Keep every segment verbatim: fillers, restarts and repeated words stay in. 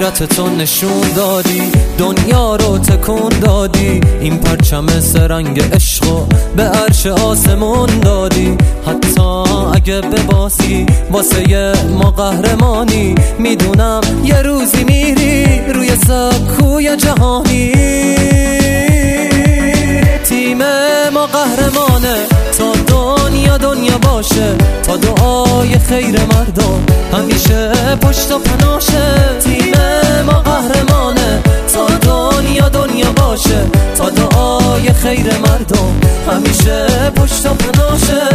غیرت تو نشون دادی، دنیا رو تکون دادی، این پرچم سرنگ عشقو به عرش آسمون دادی. حتی اگه بباسی واسه ما قهرمانی، میدونم یه روزی میری روی سکوی جهانی. تیم ما قهرمانه تا دنیا دنیا باشه، تا دعای خیر مردم همیشه پشت و پناشه. تیم ما قهرمانه تا دنیا دنیا باشه، تا دعای خیر مردم همیشه پشت و پناشه.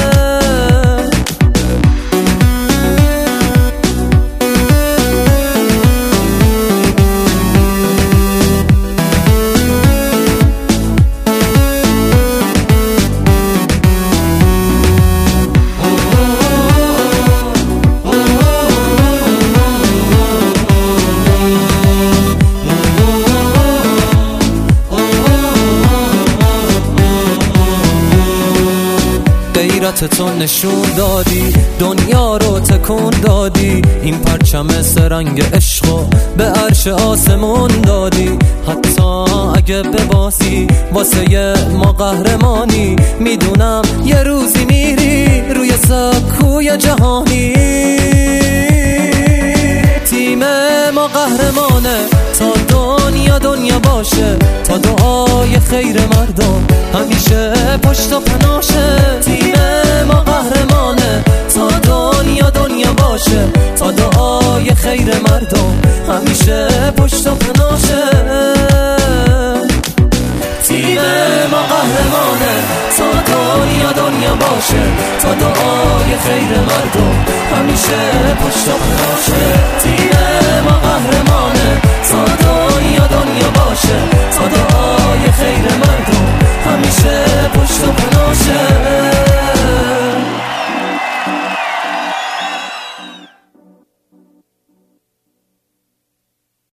غیرت تو نشون دادی، دنیا رو تکون دادی، این پرچم سرنگ عشقو به عرش آسمون دادی. حتی اگه بباسی واسه ما قهرمانی، میدونم یه روزی میری روی سکوی جهانی. تیم ما قهرمانه تا دنیا دنیا باشه، تا دعای خیر مردم همیشه پشت و پناشه. تیم ما قهرمانه تا دنیا دنیا باشه، تا دعای خیر مردم همیشه پشت و پناشه. تیم ما قهرمانه تا دنیا دنیا باشه، تا دعای خیر مردم همیشه پشت و پناشه. تیم ما قهرمانه تا دنیا دنیا باشه، تا دعای